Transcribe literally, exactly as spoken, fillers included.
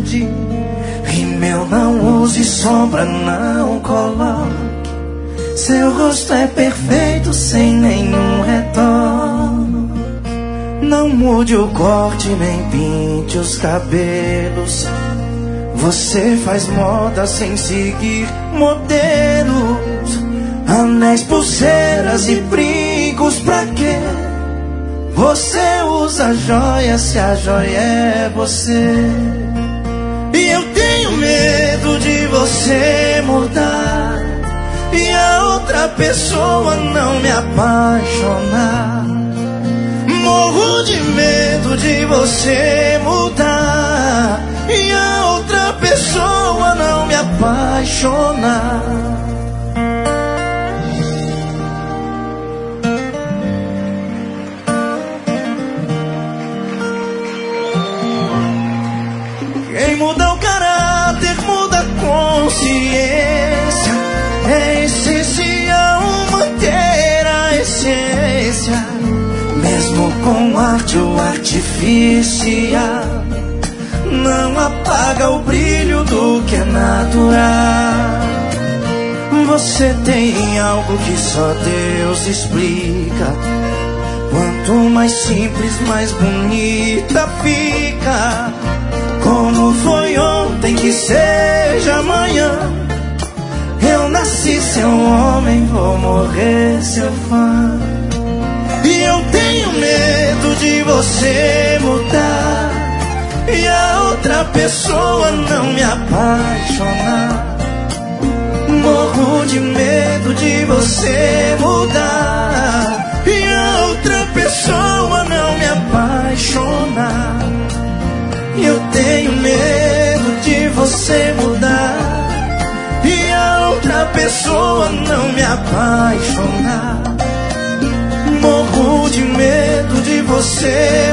mude. Rímel não use, sombra não coloque. Seu rosto é perfeito sem nenhum retorno. Não mude o corte nem pinte os cabelos. Você faz moda sem seguir modelos. Anéis, pulseiras e brincos pra quê? Você usa joia se a joia é você. E eu tenho medo de você mudar e a outra pessoa não me apaixonar. Morro de medo de você mudar e a outra pessoa não me apaixonar. Quem muda o caráter muda a consciência. É essencial manter a essência, mesmo com arte ou artificial. Não apaga o brilho do que é natural. Você tem algo que só Deus explica. Quanto mais simples, mais bonita fica. Como foi ontem, que seja amanhã. Eu nasci seu homem, vou morrer seu fã. E eu tenho medo de você mudar e a outra pessoa não me apaixonar. Morro de medo de você mudar e a outra pessoa não me apaixonar. Eu tenho medo de você mudar e a outra pessoa não me apaixonar. Morro de medo de você